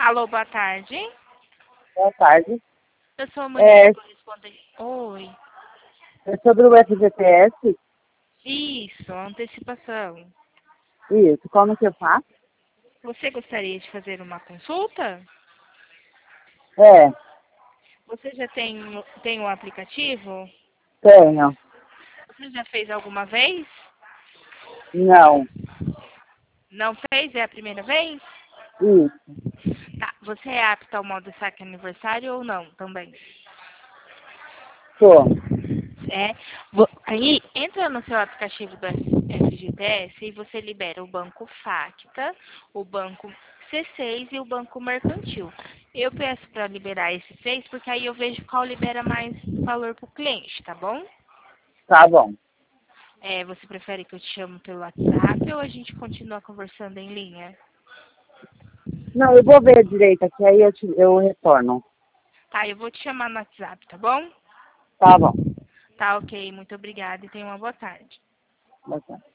Alô, boa tarde. Boa tarde. Eu sou a mulher correspondente. Oi. É sobre o FGTS? Isso, antecipação. Isso. Como que eu faço? Você gostaria de fazer uma consulta? É, Você já tem o aplicativo? tenho. Você já fez alguma vez? Não. Não fez? É a primeira vez? Isso. Tá. Você é apta ao modo saque aniversário ou não também? Tô. É. Aí, entra no seu aplicativo do FGTS e você libera o Banco Facta, o Banco C6 e o Banco Mercantil. Eu peço para liberar esses três, porque aí eu vejo qual libera mais valor para o cliente, tá bom? Tá bom. Você prefere que eu te chame pelo WhatsApp ou a gente continua conversando em linha? Não, eu vou ver direito aqui, aí eu retorno. Tá, eu vou te chamar no WhatsApp, tá bom? Tá bom. Tá, ok. Muito obrigada e tenha uma boa tarde. Boa tarde.